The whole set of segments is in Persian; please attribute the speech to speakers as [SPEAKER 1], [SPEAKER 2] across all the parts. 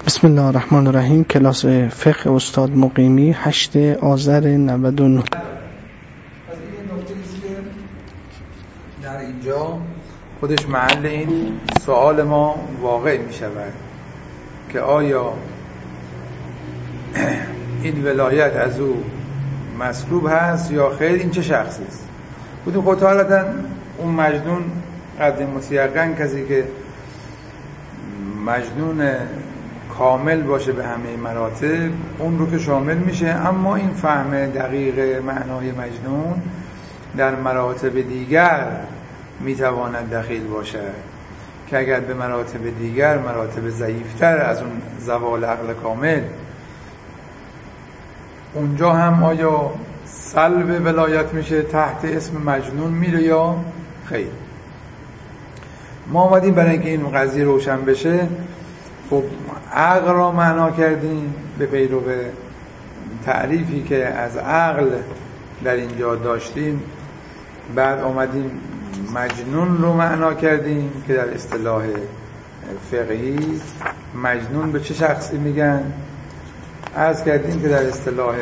[SPEAKER 1] بسم الله الرحمن الرحیم. کلاس فقه استاد مقیمی 8 آذر 99.
[SPEAKER 2] از این نکته ایست که در اینجا خودش محل این سوال ما واقع می شود که آیا این ولایت از او مسلوب هست یا خیر، این چه شخصی است. بودیم خود حالتا اون مجنون قدر متیقن کسی که مجنون کامل باشه به همه مراتب اون رو که شامل میشه، اما این فهم دقیق معنای مجنون در مراتب دیگر میتواند دخیل باشد که اگر به مراتب دیگر، مراتب ضعیفتر از اون زوال عقل کامل، اونجا هم آیا سلب ولایت میشه، تحت اسم مجنون میره یا خیر. ما آمدیم برای اینکه این قضیه روشن بشه، خب عقل را معنا کردیم به پیرو تعریفی که از عقل در اینجا داشتیم. بعد آمدیم مجنون رو معنا کردیم که در اصطلاح فقهی مجنون به چه شخصی میگن. عرض کردیم که در اصطلاح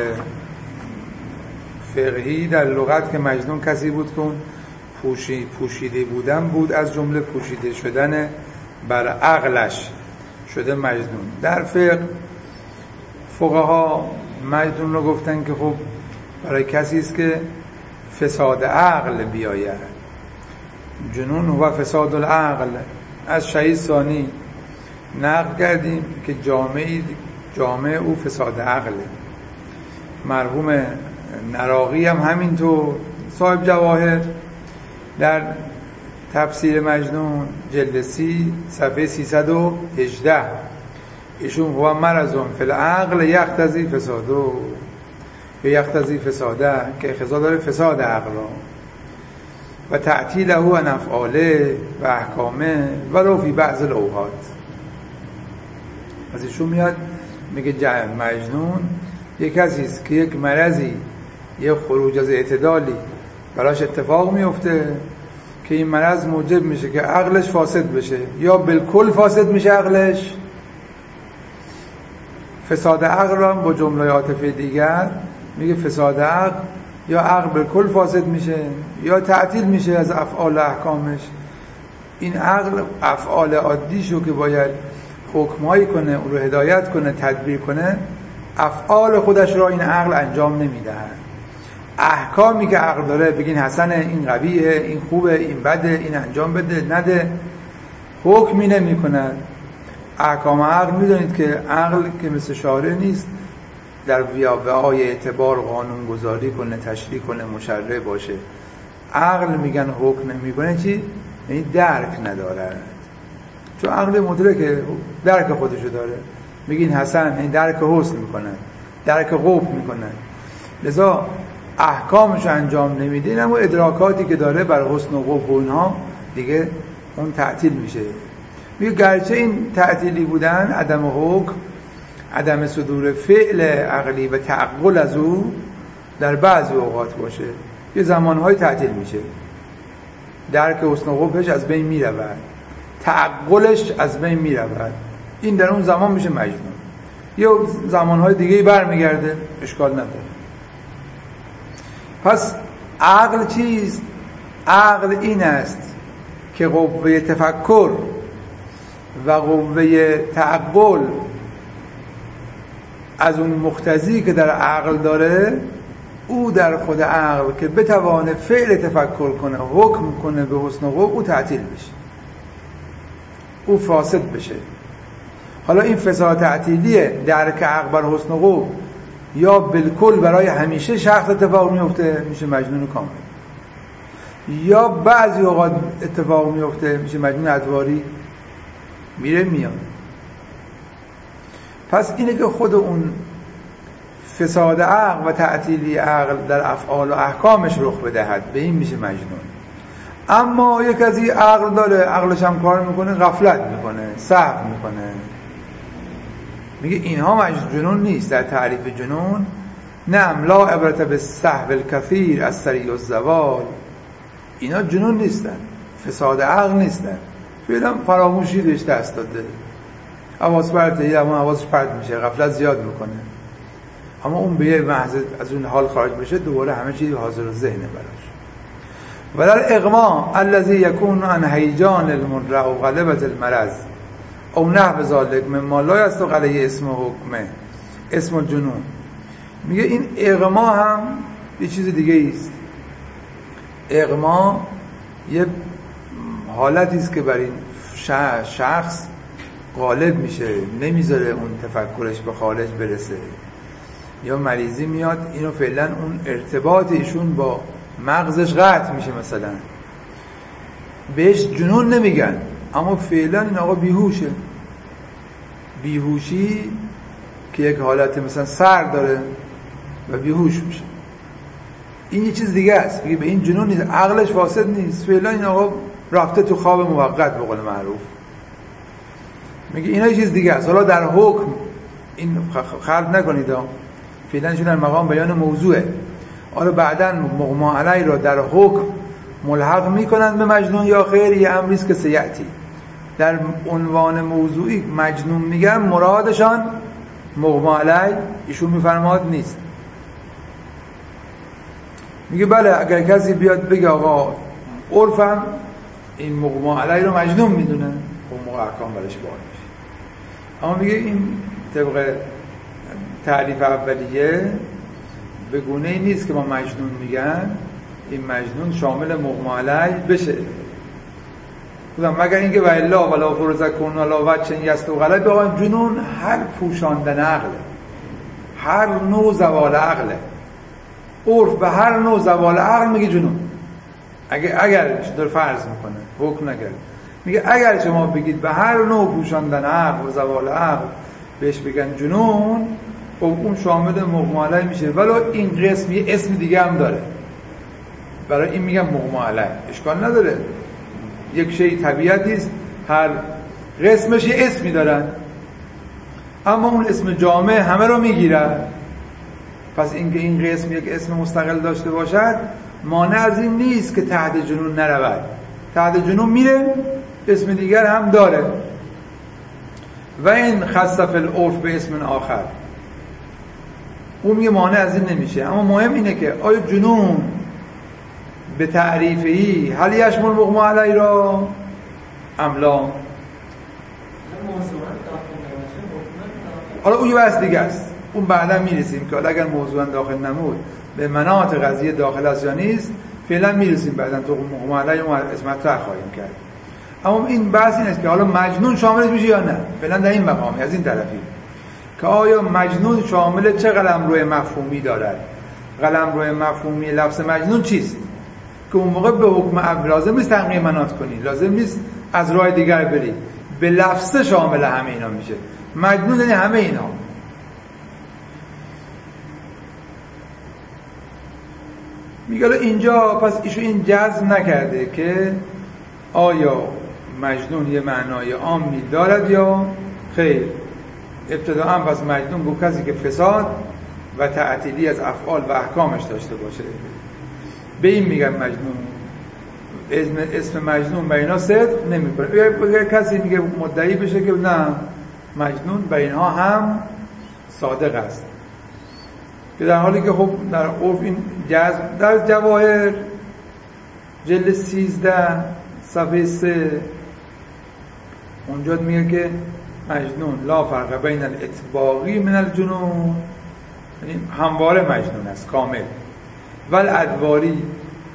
[SPEAKER 2] فقهی در لغت که مجنون کسی بود که پوشیده بودن بود، از جمله پوشیده شدن بر عقلش شده مجنون. در فقها مجنون رو گفتن که خب برای کسی است که فساد عقل بیاید. جنون و فساد العقل. از شهید ثانی نقل کردیم که جامع او فساد عقله. مرحوم نراقی هم همینطور، صاحب جواهر در تفسیر مجنون جلد 30 صفحه 318 ایشون هو مرضون فی العقل یقتضی فسادو یا یقتضی فساده، که اقتضا داره فساد عقل را و تعطیله عن افعاله و احکامه ولو فی بعض الاوقات. از ایشون میاد میگه مجنون یک کسی است که یک مرضی، یک خروج از اعتدالی براش اتفاق میفته که این مرض موجب میشه که عقلش فاسد بشه، یا بالکل فاسد میشه عقلش. فساد عقل را با جمله عاطفی دیگر میگه فساد عقل، یا عقل بالکل فاسد میشه یا تعطیل میشه از افعال و احکامش. این عقل افعال عادیشو که باید حکمایی کنه، اون رو هدایت کنه، تدبیر کنه، افعال خودش را این عقل انجام نمیدهد. احکامی که عقل داره، بگین حسنه، این قویه، این خوبه، این بده، این انجام بده نده، حکمی نمی کند. احکام عقل میدونید که عقل که مثل شارع نیست در ویابه‌های اعتبار قانون گذاری کنه، تشریع کنه، مشرع باشه. عقل میگن حکم نمیکنه، چی؟ یعنی درک نداره، چون عقل مدرکه، درک خودشو داره. میگین حسن، این درک حسن میکنه، درک قبح میکنه، لذا احکامشو انجام نمیدین، اما ادراکاتی که داره بر حسن و قبح و اینها دیگه اون تعطیل میشه. میگه گرچه این تعطیلی بودن، عدم حکم، عدم صدور فعل عقلی و تعقل از او در بعضی اوقات باشه، یه زمانهای تعطیل میشه، درک حسن و قبحش از بین میرود، تعقلش از بین میرود، این در اون زمان میشه مجنون. یه زمانهای دیگه برمیگرده، اشکال نداره. پس عقل چیست؟ عقل این است که قوه تفکر و قوه تعقل از اون مقتضی که در عقل داره، او در خود عقل که بتوانه فعل تفکر کنه، حکم کنه به حسن و قبح، او تعطیل بشه، او فاسد بشه. حالا این فساد تعطیلیه درک عقل بر حسن و قبح یا بالکل برای همیشه شخص اتفاق میفته، میشه مجنون کامل، یا بعضی اوقات اتفاق میفته، میشه مجنون ادواری، میره میاد. پس اینه که خود اون فساد عقل و تعطیلی عقل در افعال و احکامش رخ بدهد، به این میشه مجنون. اما یک کسی عقل داره، عقلش هم کار میکنه، غفلت میکنه، سهو میکنه، میگه اینها جنون نیست. در تعریف جنون، نعم لا عبرت بالسهو الکثیر از سریع الزوال، اینا جنون نیستن، فساد عقل نیستن، فعلا فراموشی بهش دست داده، حواس پرته، اما حواسش پرت میشه، غفلت زیاد میکنه، اما اون به یه محض از اون حال خارج بشه دوباره همه چیز حاضر ذهنه براش. ولل اغما الذي يكون عن هیجان المرء و غلبة المرض او نحو ذلك مما لا يصدق علیه اسم حکمه اسم الجنون. میگه این اغما هم یه چیز دیگه است. اغما یه حالتی است که بر این شخص غالب میشه، نمیذاره اون تفکرش به خارج برسه، یا مریضی میاد اینو فعلا اون ارتباط ایشون با مغزش قطع میشه، مثلا بهش جنون نمیگن اما فعلا این آقا بیهوشه. بیهوشی که یک حالت مثلا سر داره و بیهوش میشه، این یه چیز دیگه است. به این جنون نیست، عقلش فاسد نیست، فعلا این آقا رفته تو خواب موقت به قول معروف. میگه اینا یه چیز دیگه است. حالا در حکم این خلط نکنید، فعلا شون در مقام بیان موضوعه. حالا بعداً مغما علی را در حکم ملحق میکنند به مجنون یا خیر، یه امری است که سیأتی. در عنوان موضوعی مجنون میگن، مرادشان مغما علی ایشون میفرماد نیست. میگه بله اگر کسی بیاد بگه آقا عرفم این مغما علی رو مجنون میدونه، اون موقع احکام برش بار میشه. اما میگه این طبق تعریف اولیه به گونه‌ای نیست که ما مجنون میگن این مجنون شامل مغما علی بشه. بودم مگر اینکه و الا ولا فرزکون ولا وجه یستو غلط. بگم جنون هر پوشاندن عقله، هر نوع زوال عقله. عرف به هر نوع زوال عقل میگه جنون. اگر داره فرض میکنه، حکم نگرد، میگه اگر شما بگید به هر نوع پوشاندن عقل و زوال عقل بهش بگن جنون، خب اون شامل مغما علی میشه. ولی این قسم یه اسم دیگه هم داره، برای این میگم مغما علی. اشکال نداره، یک شی طبیعتی است، هر قسمش یه اسمی دارن، اما اون اسم جامع همه رو میگیرن. پس اینکه این قسم یک اسم مستقل داشته باشد مانع از این نیست که تحت جنون نرود. تحت جنون میره، اسم دیگر هم داره. و این خصف العرف به اسم آخر، اون میگه مانع از این نمیشه. اما مهم اینه که آیا جنون به تعریفی هل یشمل مغما علی را املا؟ حالا اون یه بحث دیگه است، اون بعدا میرسیم که اگر موضوعا داخل نمود به مناط قضیه داخل است یا نیست، فعلا میرسیم بعدا تو مغما علی ما اسمت را خواهیم کرد. اما این بحث این است که حالا مجنون شاملش میشه یا نه. فعلا در این مقامی از این طرفی که آیا مجنون شامل چه قلمرو مفهومی دارد. قلمرو مفهومی لفظ مجنون چیست که اون موقع به حکم لازم نیست تنقیح مناط کنی، لازم نیست از راه دیگر بری، به لفظ شامل همه اینا میشه. مجنون یعنی همه اینا. میگه اینجا پس ایشون این جزم نکرده که آیا مجنون یه معنای عامی دارد یا خیر. ابتداءً پس مجنون گفت کسی که فساد و تعطیلی از افعال و احکامش داشته باشه، به این میگن مجنون. اسم مجنون به اینا صدق نمیکنه. یا کسی میگه مدعی بشه که نه مجنون به اینها هم صادق است، که در حالی که خب در عرف این جزم در جواهر جلد 13 صفحه 3 اونجا میگه که مجنون لا فرق بین الاطباقی من الجنون، یعنی همواره مجنون است کامل، ول ادواری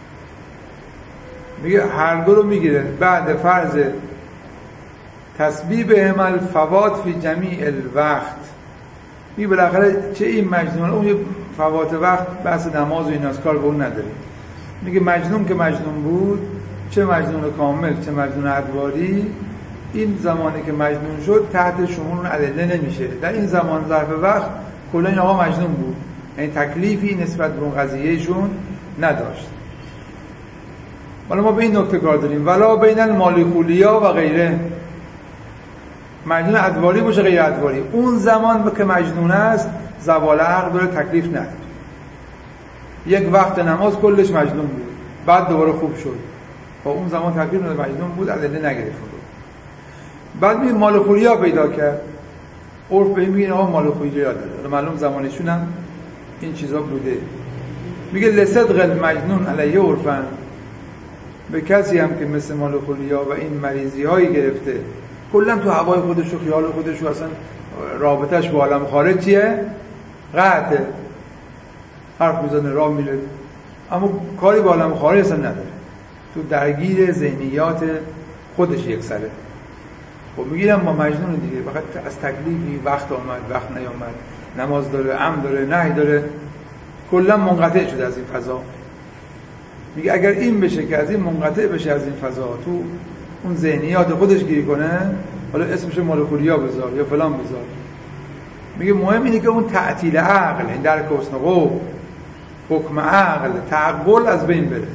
[SPEAKER 2] میگه هر دو رو میگیره. بعد فرض تسبیب عمل فوات فی جمیع الوقت، میگه بالاخره چه این مجنون، اون یه فوات وقت بحث نماز و ایناست، کار به اون نداره. میگه مجنون که مجنون بود، چه مجنون کامل چه مجنون ادواری، این زمانی که مجنون شد تحت شمول ادله نمیشه. در این زمان ظرف وقت کلا این آقا مجنون بود، یعنی تکلیفی نسبت به اون قضیهشون نداشت. حالا ما به این نکته کار داریم ولا بین المالخولیا و غیره، مجنون ادواری باشه غیر ادواری، اون زمان که مجنون است زوال عقل داره، تکلیف نداره. یک وقت نماز کلش مجنون بود، بعد دوباره خوب شد، با اون زمان تکلیف نداره، مجنون بود، ادله نگرفت. بعد میگه مالخوریا پیدا کرد. عرف به این میگه آقا مالخوریا داره، معلوم زمانشون هم این چیزا بوده. میگه لصدق المجنون علیه عرفن، به کسی هم که مثل مالخوریا و این مریضی هایی گرفته کلا تو هوای خودش و خیال خودش و اصلا رابطش با عالم خارج چیه؟ قطعه، حرف میزنه راه میره اما کاری با عالم خارج اصلا نداره، تو درگیر ذهنیات خودش یک سره. خب میگیرم با مجنون دیگه، فقط از تکلیفی وقت آمد وقت نیامد، نماز داره، امر داره، نهی داره، کلا منقطع شده از این فضا. میگه اگر این بشه که از این منقطع بشه از این فضا، تو اون ذهنیات خودش گیری کنه، حالا اسمش مالخوریا بذار یا فلان بذار، میگه مهم اینه که اون تعطیل عقل، این درک حسن قول، حکم عقل، تعقل از بین بره.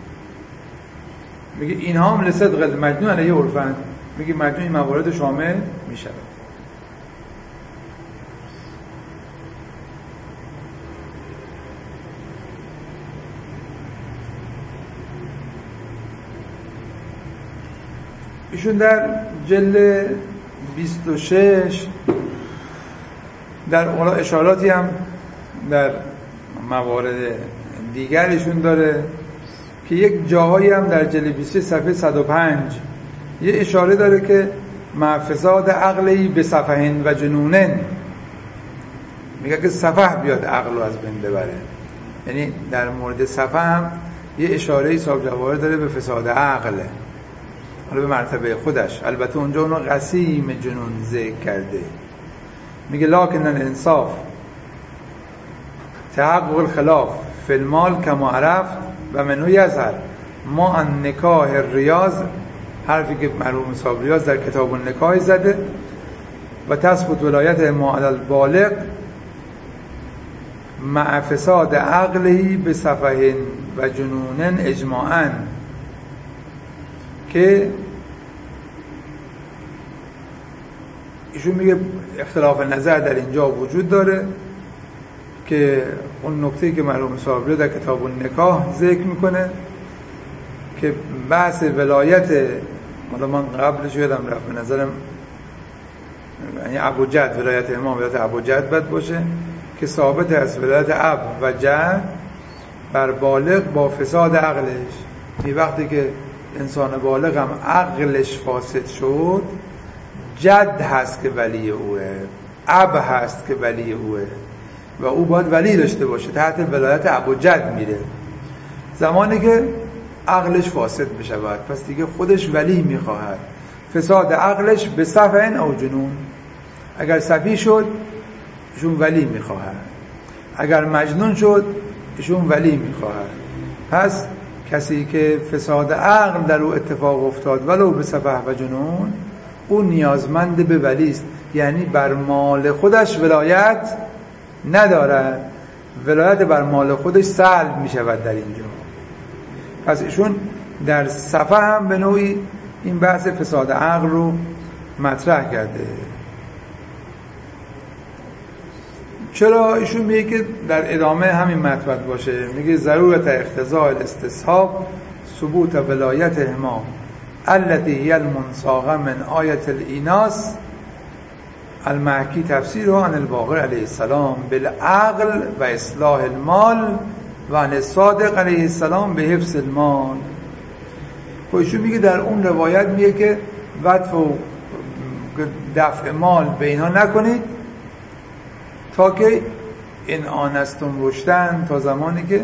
[SPEAKER 2] میگه اینها هم لصدق المجنون علیه عرفن، میگه مجنون این موارد شامل میشه. ایشون در جلد 26 در اولا اشاراتی هم در موارد دیگرشون داره که یک جاهایی هم در جلد 26 صفحه 105 یه اشاره داره که مع فساد عقلی به سفهن و جنونن، میگه که سفه بیاد عقل رو از بین ببره. یعنی در مورد سفه هم یه اشاره صاحب جواهر داره به فساد عقل، حالا به مرتبه خودش، البته اونجا اونو قسیم جنون ذکر کرده. میگه لکن الانصاف تحقق الخلاف فی المال کما عرفت و منو یظهر ما ان نکاح ریاض، حرفی که مرحوم صاحب ریاض در کتاب النکاح زده، و تثبت ولایت ما علی البالغ مع فساد عقلی به سفه و جنون اجماعاً، که ایشون میگه اختلاف نظر در اینجا وجود داره که اون نکته‌ای که مرحوم صاحب در کتاب النکاح ذکر میکنه که بحث ولایت، حالا من قبلش یادم رفت به نظرم یعنی ابوجد، ولایت امام ولایت ابوجد باید باشه که ثابت است ولایت اب و جد بر بالغ با فساد عقلش. این وقتی که انسان بالغ هم عقلش فاسد شد، جد هست که ولی اوه، اب هست که ولی اوه و او باید ولی داشته باشه، تحت ولایت ابوجد میره. زمانی که عقلش فاسد بشه پس دیگه خودش ولی میخواهد. فساد عقلش به سفه او جنون، اگر سفی شد ایشون ولی میخواهد، اگر مجنون شد ایشون ولی میخواهد. پس کسی که فساد عقل در او اتفاق افتاد ولو به سفه و جنون، او نیازمند به ولی است، یعنی بر مال خودش ولایت ندارد، ولایت بر مال خودش سلب می شود در اینجا. پس ایشون در صفحه هم به نوعی این بحث فساد عقل رو مطرح کرده. چرا ایشون میگه که در ادامه همین مطلب باشه، میگه ضرورت اقتضاء الاستصحاب ثبوت ولایت امام التي هي المنساقه من آیت الاناس المحکی تفسیرها عن الباقر علیه السلام بالعقل و اصلاح المال و عن الصادق علیه السلام به حفظ المال. ایشون میگه در اون روایت میگه که وقف و دفع مال به اینها نکنید تا که این آنستم رشدن، تا زمانی که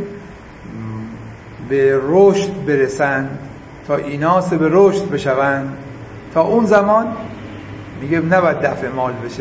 [SPEAKER 2] به رشد برسند، تا ایناس به رشد بشوند، تا اون زمان میگه نباید دفع مال بشه.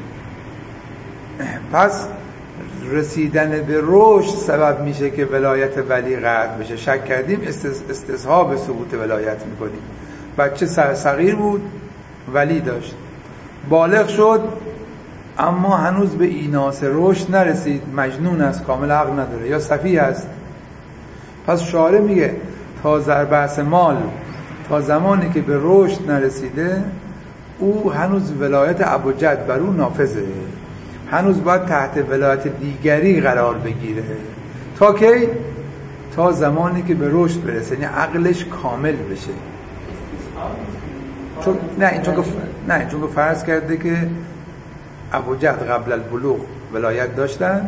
[SPEAKER 2] پس رسیدن به رشد سبب میشه که ولایت ولی قطع بشه. شک کردیم استصحاب ثبوت ولایت میکنیم. بچه صغیر بود ولی داشت، بالغ شد اما هنوز به ایناس رشد نرسید، مجنون است، کامل عقل نداره یا سفیه است. پس شارع میگه تا بحث مال تا زمانی که به رشد نرسیده او هنوز ولایت ابوجد بر او نافذه، هنوز باید تحت ولایت دیگری قرار بگیره. تا کی؟ تا زمانی که به رشد برسه، یعنی عقلش کامل بشه. چون که فرض کرده که ابوجهل قبل البلوغ ولایت داشتن،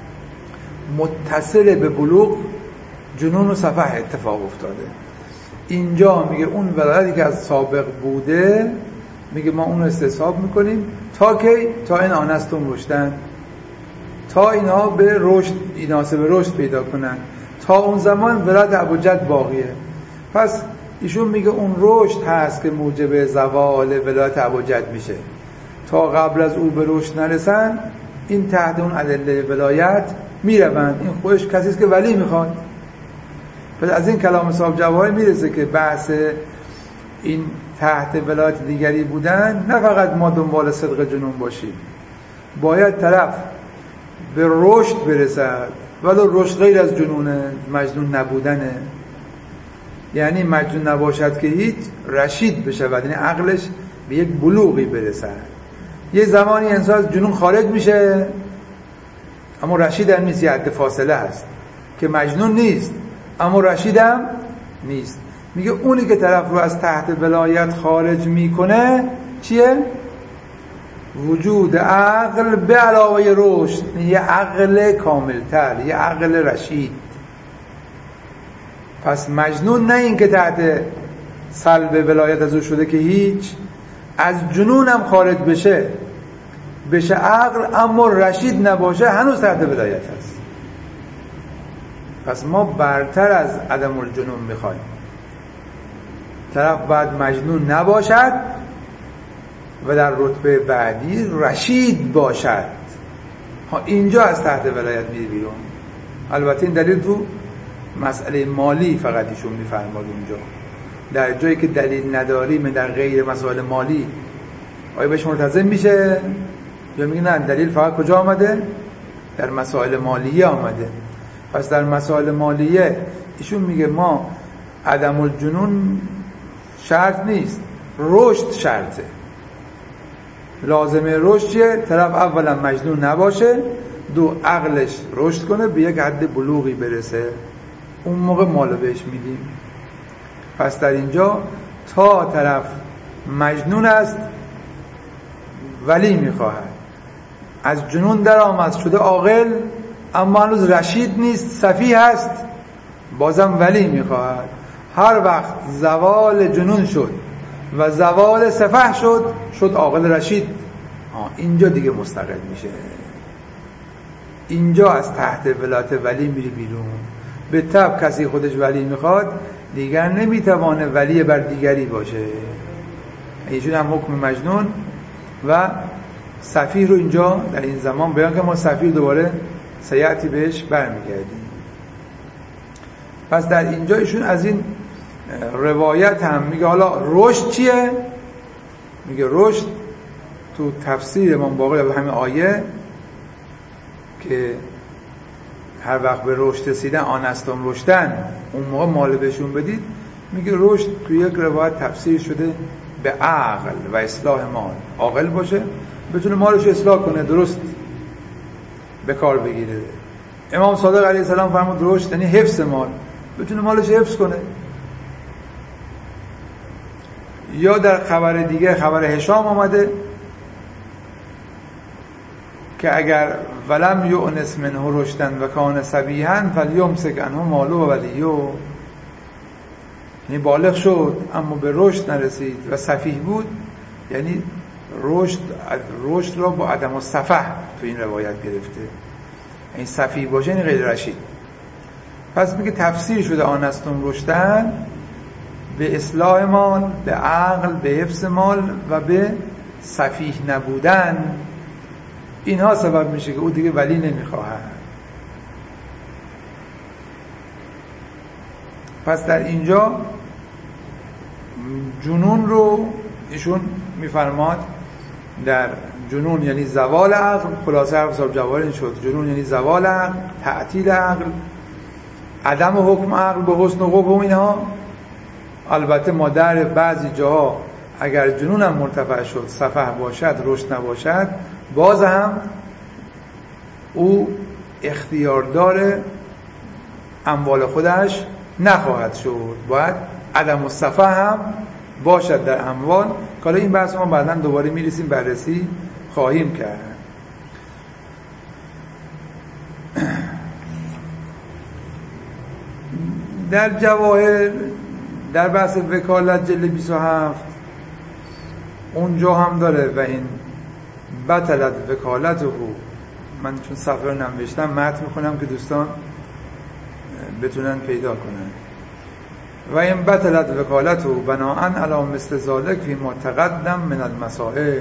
[SPEAKER 2] متصل به بلوغ جنون و سفح اتفاق افتاده. اینجا میگه اون ولایتی که از سابق بوده، میگه ما اون رو استصحاب میکنیم تا کی؟ تا این آنستون رشدن، تا اینا به رشد، ایناسه به رشد پیدا کنن، تا اون زمان ولایت ابوجهل باقیه. پس ایشون میگه اون رشد هست که موجب زوال ولایت ابوجهل میشه. تا قبل از او به رشد نرسن این تحت اون ادله ولایت میروند. این خودش کسی است که ولی میخواد. پس از این کلام صاحب جواهر میرسه که بحث این تحت ولایت دیگری بودن نه فقط ما دنبال صدق جنون باشیم، باید طرف به رشد برسد، ولی رشد غیر از جنونه، مجنون نبودنه. یعنی مجنون نباشد که هیچ، رشید بشه، یعنی عقلش به یک بلوغی برسد. یه زمانی انسان از جنون خارج میشه اما رشید هم نیست، یه حد فاصله هست که مجنون نیست اما رشید هم نیست. میگه اونی که طرف رو از تحت ولایت خارج میکنه چیه؟ وجود عقل به علاوه رشد، یه عقل کاملتر، یه عقل رشید. پس مجنون نه این که تحت سلب ولایت از او شده که هیچ، از جنون هم خارج بشه عقل اما رشید نباشه، هنوز تحت ولایت هست. پس ما برتر از عدم الجنون میخوایم. طرف باید مجنون نباشد و در رتبه بعدی رشید باشد. اینجا از تحت ولایت میره بیرون. البته این دلیل تو مسئله مالی فقط ایشون میفرماد. اونجا در جایی که دلیل نداریم در غیر مسائل مالی آیا بهش ملتزم میشه؟ یا میگه نه دلیل فقط کجا آمده؟ در مسائل مالیه آمده. پس در مسائل مالیه ایشون میگه ما عدم الجنون شرط نیست، رشد شرطه. لازمه رشد چیه؟ طرف اولا مجنون نباشه، دو عقلش رشد کنه، به یک حد بلوغی برسه، اون موقع مالو بهش میدیم. پس در اینجا تا طرف مجنون است ولی میخواهد، از جنون در آمد شده عاقل اما هنوز رشید نیست، سفیه هست، بازم ولی میخواهد. هر وقت زوال جنون شد و زوال سفه شد عاقل رشید، اینجا دیگه مستقل میشه. اینجا از تحت ولایت ولی میری بیرون. به طب کسی خودش ولی میخواد دیگر نمیتوانه ولی بر دیگری باشه. ایشون هم حکم مجنون و سفیه رو اینجا در این زمان بیان که ما سفیه دوباره سیعتی بهش برمیگردیم. پس در اینجا ایشون از این روایت هم میگه حالا رشد چیه؟ میگه رشد تو تفسیر امام باقر به همین آیه که هر وقت به رشد رسیدن آنستم رشدن، اون موقع مال بهشون بدید. میگه رشد تو یک روایت تفسیر شده به عقل و اصلاح مال. عاقل باشه، بتونه مالش اصلاح کنه، درست به کار بگیره. امام صادق علیه السلام فرمود رشد یعنی حفظ مال، بتونه مالش حفظ کنه. یا در خبر دیگه، خبر هشام آمده که اگر ولم یؤنس منه رشدن و کان صبیحا فلیمسک عنه مالو و ولیو، یعنی بالغ شد اما به رشد نرسید و سفیه بود، یعنی رشد را با عدم السفه تو این روایت گرفته. این سفیه باشه یعنی غیر رشید. پس میگه تفسیر شده آنستم رشدن به اصلاح مال، به عقل، به حفظ مال و به سفیه نبودن. اینها سبب میشه که او دیگه ولی نمیخواهد. پس در اینجا جنون رو ایشون میفرماد در جنون یعنی زوال عقل. خلاصه حرف صاحب جواهر این شد جنون یعنی زوال عقل، تعطیل عقل، عدم حکم عقل به حسن و قبح و اینها. البته ما در بعضی جاها اگر جنون هم مرتفع شد، سفه باشد، رشد نباشد، باز هم او اختیاردار اموال خودش نخواهد شد. باید عدم السفه هم باشد در اموال. حالا این بحث ما بعداً دوباره میرسیم بررسی خواهیم کرد. در جواهر در بحث وکالت جلد 27 اونجا هم داره و این بطلت وکالته. من چون صفحه رو ننوشتم متن میخونم که دوستان بتونن پیدا کنن. و این بطلت وکالته بناءً علی مثل ذالک فی ما تقدم من المسائل.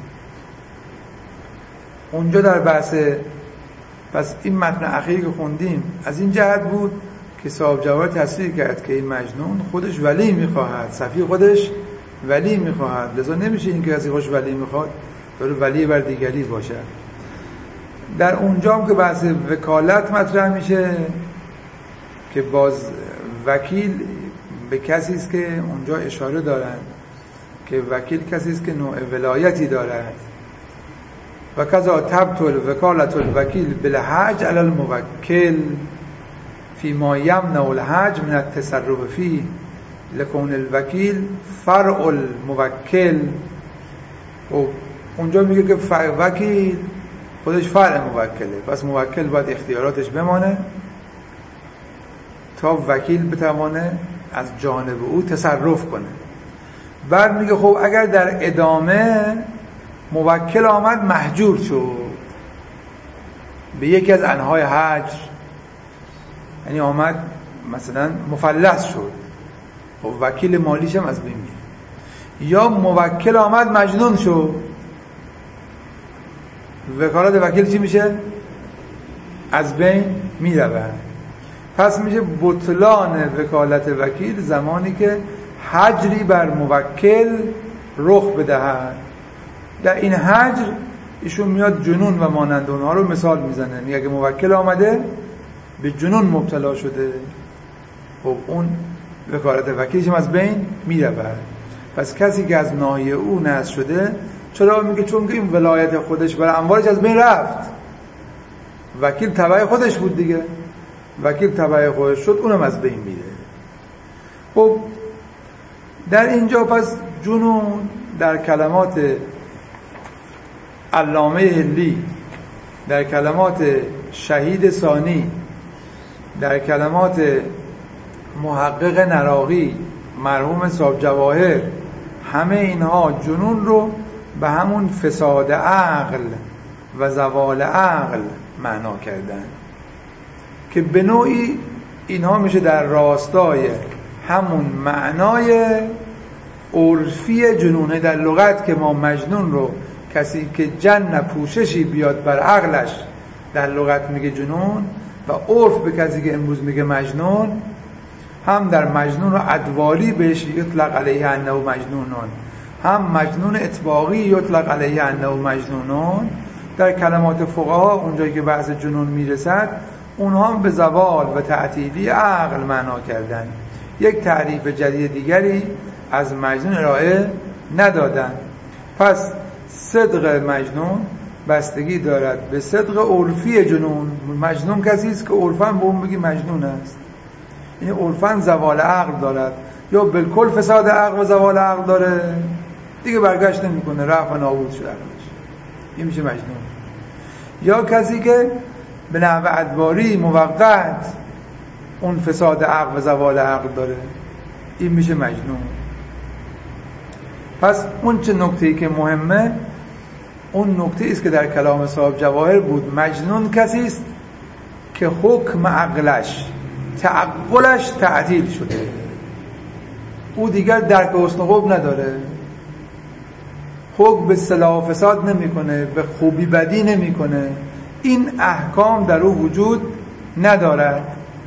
[SPEAKER 2] اونجا در بحث پس این متن اخیری که خوندیم از این جهت بود که صاحب جواهر تصریح کرد که این مجنون خودش ولی میخواهد، صفی خودش ولی میخواهد، لذا نمیشه این که کسی خودش ولی میخواد داره ولی بر دیگری باشد. در اونجا هم که بحث وکالت مطرح میشه که باز وکیل به کسی است که اونجا اشاره دارند که وکیل کسی است که نوع ولایتی دارد. و کذا تبطل وکالت الوکیل بالحج علی الموکل فيما يمنع الحج من التصرف فيه لكون الوکیل فرع الموکل. و اونجا میگه که وکیل خودش فرع موکله، پس موکل باید اختیاراتش بمانه تا وکیل بتوانه از جانب او تصرف کنه. بعد میگه خب اگر در ادامه موکل آمد محجور شد به یکی از انواع حجر، یعنی آمد مثلا مفلس شد، خب وکیل مالیش هم از بین میره. یا موکل آمد مجنون شد، وکالت وکیل چی میشه؟ از بین میره. پس میشه بطلان وکالت وکیل زمانی که حجری بر موکل رخ بدهد. در این حجر ایشون میاد جنون و مانند اونها رو مثال میزنه، میگه اگه موکل آمده به جنون مبتلا شده، خب اون وکالت وکیلش هم از بین میره. پس کسی که از ناحیه او نزد شده، چرا میگه؟ چون که این ولایت خودش برای اموالش از بین رفت. وکیل تبع خودش بود دیگه، وکیل تبع خودش شد، اونم از بین میره. خب در اینجا پس جنون در کلمات علامه هلی، در کلمات شهید ثانی، در کلمات محقق نراقی مرحوم صاحب جواهر، همه اینها جنون رو به همون فساد عقل و زوال عقل معنا کردن که به نوعی اینها میشه در راستای همون معنای عرفی جنونه. در لغت که ما مجنون رو کسی که جن پوششی بیاد بر عقلش در لغت میگه جنون، و عرف به کسی که امروز میگه مجنون، هم در مجنون و ادواری بهش یطلق علیه انه مجنونون، هم مجنون اطباقی یطلق علیه انه مجنونون. در کلمات فقها اونجایی که بحث جنون میرسد، اونها هم به زوال و تعطیلی عقل معنا کردن، یک تعریف جدید دیگری از مجنون ارائه ندادن. پس صدق مجنون بستگی دارد به صدق عرفی جنون. مجنون کسی است که عرفاً به اون بگی مجنون است، این عرفاً زوال عقل دارد، یا بالکل فساد عقل و زوال عقل داره دیگه، برگشت نمیکنه، رفت و نابود شد عقلش، این میشه مجنون. یا کسی که به نحو ادواری موقت اون فساد عقل و زوال عقل داره، این میشه مجنون. پس اون چه نکته‌ای که مهمه، اون نکته است که در کلام صاحب جواهر بود. مجنون کسی است که حکم عقلش، تعقلش تعدیل شده، او دیگر درک حسن خوب نداره، حکم به صلاح و فساد نمیکنه، به خوبی بدی نمیکنه، این احکام در او وجود ندارد.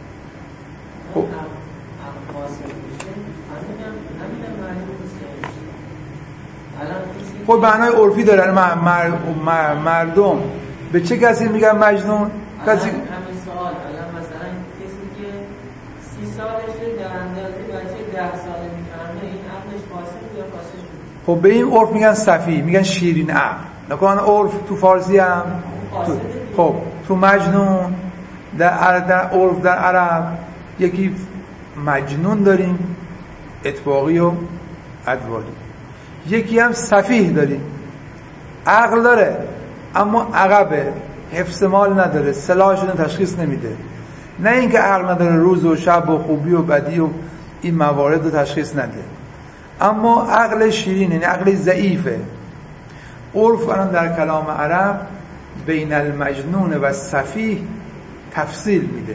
[SPEAKER 2] خب معنای عرفی داره. مردم به چه کسی میگن مجنون؟ کسی
[SPEAKER 3] همین سوال الان مثلا کسی که 30 سالشه در اندازه بچه 10 ساله میفهمه، این عقلش فاسد یا فاسد؟
[SPEAKER 2] خب به این عرف میگن صفی، میگن شیرین عقل. نکنه عرف تو فارسی هم خب تو مجنون در عرف در عرب یکی مجنون داریم اطباقی و ادواری. یکی هم سفیه داریم، عقل داره اما عقبه، حفظ مال نداره، سلاحشون تشخیص نمیده. نه اینکه عقل نداره روز و شب و خوبی و بدی و این موارد رو تشخیص نده، اما عقل شیرین، یعنی عقل ضعیفه. عرف الان در کلام عرب بین المجنون و سفیه تفصیل میده.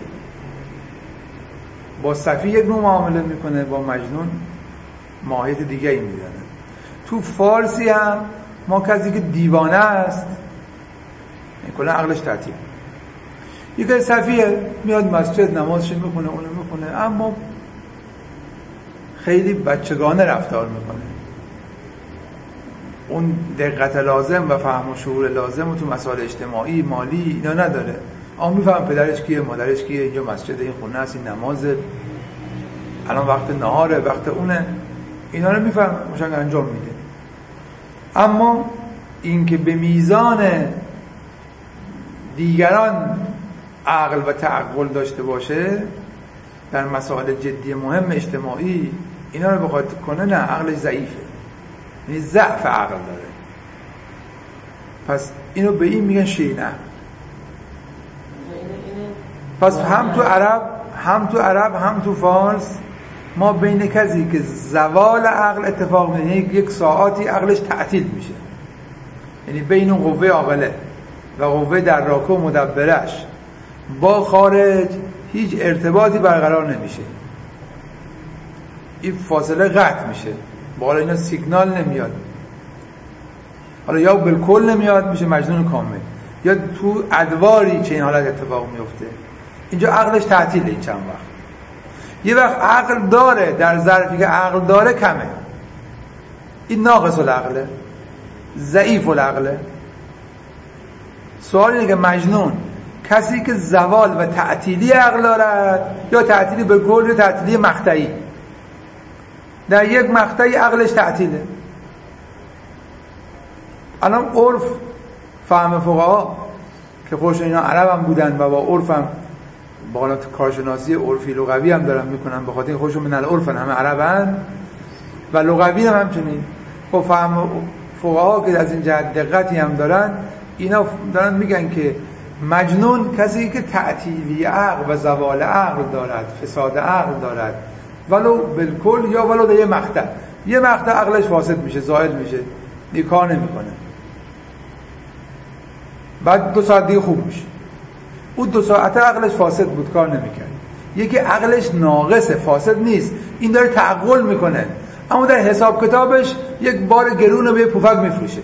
[SPEAKER 2] با سفیه یک نوع معامله میکنه، با مجنون ماهیت دیگه ای میدانه. تو فارسی هم ما کسی که دیوانه است کلا عقلش تعطیل. یکی سفیه میاد مسجد نمازش میکنه، اونو میکنه، اما خیلی بچگانه رفتار میکنه. اون دقت لازم و فهم و شعور لازم و تو مسائل اجتماعی مالی اینا نداره. اما میفهم پدرش کیه، مادرش کیه، اینجا مسجد، این خونه است، این نمازه، الان وقت نهاره، وقت اونه، اینا رو میفهم، مشان انجام میده. اما این که به میزان دیگران عقل و تعقل داشته باشه در مسائل جدی مهم اجتماعی، اینا رو بخواد کنه، نه، عقلش ضعیفه، یعنی ضعف عقل داره. پس اینو به این میگن شیرین عقل. پس هم تو عرب هم تو فارس ما بین کسی که زوال عقل اتفاق میفته، یک ساعتی عقلش تعطیل میشه، یعنی بین قوه عاقله و قوه دراکه و مدبرش با خارج هیچ ارتباطی برقرار نمیشه، این فاصله قطع میشه، بالا اینا سیگنال نمیاد، حالا یا بالکل نمیاد میشه مجنون کامل، یا تو ادواری چه این حالت اتفاق میفته. اینجا عقلش تعطیله این چند وقت. یه وقت عقل داره، در ظرفی که عقل داره کمه، این ناقص العقله، ضعیف العقله. سوال اینه که مجنون کسی که زوال و تعطیلی عقل دارد یا تعطیلی به کل یا تعطیلی مقطعی؟ در یک مقطعی عقلش تعطیله. الان عرف فهم فقها که خودشون اینا عرب هم بودن و با عرف هم با حالت کارشناسی عرفی لغوی هم دارن میکنن، به خاطر خودشون من العرفن، همه عربن و لغوی هم همچنین. خب فهم فقها که از این جهت دقتی هم دارن، اینا دارن میگن که مجنون کسی که تعطیلی عقل و زوال عقل دارد، فساد عقل دارد، ولو بالکل یا ولو در یه مقطع عقلش فاسد میشه، زائل میشه، دیگه کار نمیکنه، بعد 2 ساعت دیگه خوب میشه. اون 2 ساعت عقلش فاسد بود، کار نمیکرد. یکی عقلش ناقصه، فاسد نیست، این داره تعقل میکنه، اما در حساب کتابش یک بار گرون رو به پفک میفروشه.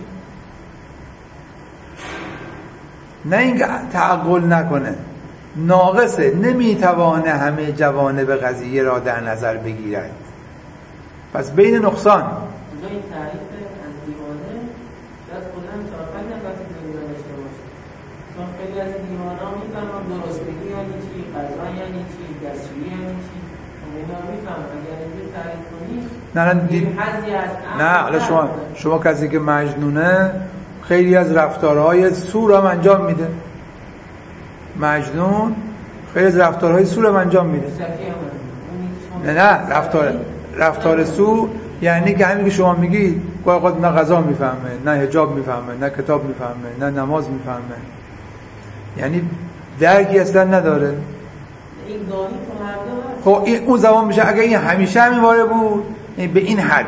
[SPEAKER 2] نه اینکه تعقل نکنه، ناقصه، نمیتوانه همه جوانب قضیه را در نظر بگیرد. پس بین نقصان
[SPEAKER 3] اونجا این تعریف از دیوانه شاید کلن 4-5 نفر دیوانه داشته باشه، چون خیلی از دیوانه‌ها میفهمن درستگی یعنی چی، قضا یعنی چی، دستشویی یعنی چی، اینا میفهمن. اگر اینجوری تعریف کنی نه
[SPEAKER 2] حالا شما کسی که مجنونه خیلی از رفتارهای سور هم انجام میده. مجنون خیلی از رفتارهای سور هم انجام میده. نه رفتار سور یعنی که همین که شما میگید گاهی اوقات نه غذا میفهمه، نه حجاب میفهمه، نه کتاب میفهمه، نه نماز میفهمه، یعنی درکی اصلا نداره. خب اون زمان میشه اگه این همیشه همینواره بود، به این حد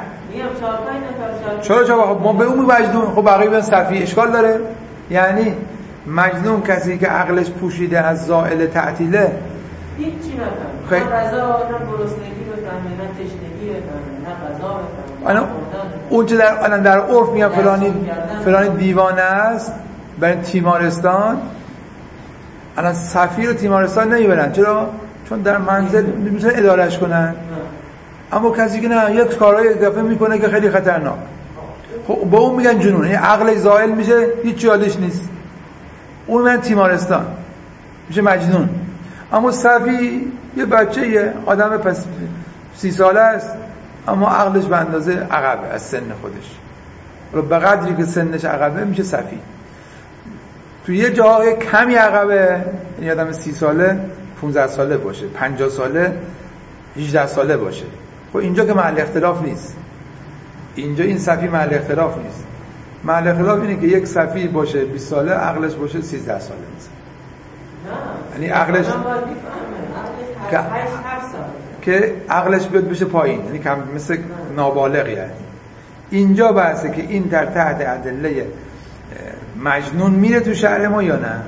[SPEAKER 2] چرا ما به اون مجنون، خب بقیه بیان سفیه، اشکال داره؟ یعنی مجنون کسی که عقلش پوشیده از زائل تعطیله،
[SPEAKER 3] هیچی نفهمه، نه غذا، نه گرسنگی بفهمه، نه تشنگی بفهمه، نه غذا بفهمه.
[SPEAKER 2] اون چه در عرف میگن فلانی دیوانه است، برای تیمارستان الان سفیر و تیمارستان نمیبرن. چرا؟ چون در منزل میتونن ادارهش کنن. اما کسی که نه، یک کارهای دفعه میکنه که خیلی خطرناک، خب با اون میگن جنون، یعنی عقلش زائل میشه، هیچ یادش نیست، اون من تیمارستان میشه مجنون. اما صفی یه بچه، یه آدم پس 30 ساله است، اما عقلش به اندازه عقبه از سن خودش، رو به قدری که سنش عقبه میشه صفی. تو یه جاهای کمی عقبه، یعنی آدم 30 ساله 15 ساله باشه، 50 ساله 18 ساله باشه. خب اینجا که محل اختلاف نیست، اینجا این صفی محل اختلاف نیست. محل اختلاف اینه که یک صفی باشه 20 ساله عقلش باشه 13 ساله مثلا. یعنی عقلش که عقلش بیاد بشه پایین، یعنی کم مثل نابالغ. یعنی اینجا بحثه که این در تحت ادله مجنون میره تو شرع ما یا نه.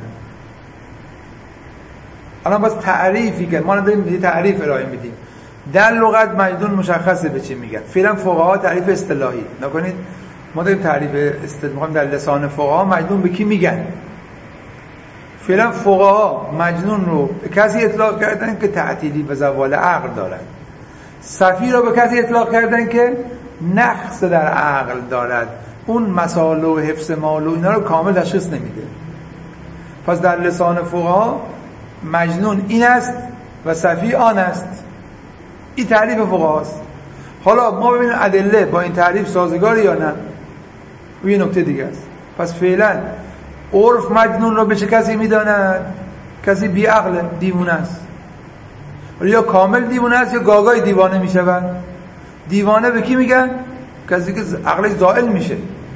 [SPEAKER 2] الان باز تعریفی که ما داریم یه تعریف ارائه میدیم. در لغت مجنون مشخصه به چی میگن. فعلا فقها تعریف اصطلاحی نکنید. ما داریم تعریف اصطلاحی در لسان فقها مجنون به کی میگن. فعلا فقها مجنون رو به کسی اطلاق کردن که تعطیلی و زوال عقل دارد. صفی رو به کسی اطلاق کردن که نقص در عقل دارد. اون مسائل و حفظ مال و اینا رو کامل تشخیص نمیده. پس در لسان فقها مجنون این است و صفی آن است. این تعریف فقهاست. حالا ما ببینیم ادله با این تعریف سازگاره یا نه. و یه نکته دیگه است. پس فعلا عرف مجنون رو به چه کسی میداند؟ کسی بی عقل، دیوانه است. یا کامل دیوانه است یا گاگای دیوانه میشود. دیوانه به کی میگن؟ کسی که عقلش زائل میشه.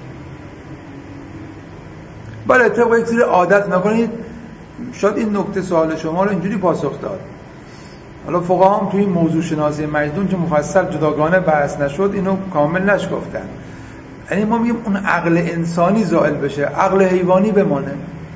[SPEAKER 2] بله طبق یک سری عادت نکنید. شاید این نکته سوال شما رو اینجوری پاسخ داد. حالا فقها هم توی این موضوع شناسی مجنون که مفصل جداگانه بحث نشد اینو کامل نشگفتن. یعنی ما میگیم اون عقل انسانی زائل بشه، عقل حیوانی بمانه.